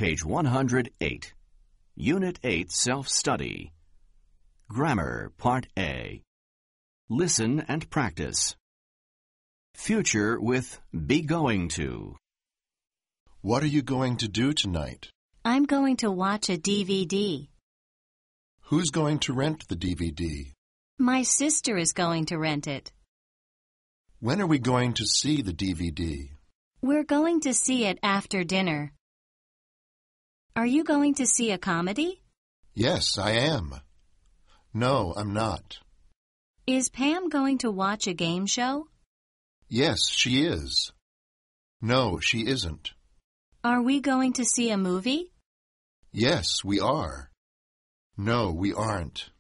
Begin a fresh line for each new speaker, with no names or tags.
page 108. Unit 8 Self-Study. Grammar, Part A. Listen and practice. Future with be going to.
What are you going to do tonight?
I'm going to watch a DVD.
Who's going to rent the DVD?
My sister is going to rent it.
When are we going to see the DVD?
We're going to see it after dinner. Are you going to see a comedy?
Yes, I am. No, I'm not.
Is Pam going to watch a game show?
Yes, she is. No, she isn't.
Are we going to see a movie?
Yes, we are. No, we aren't.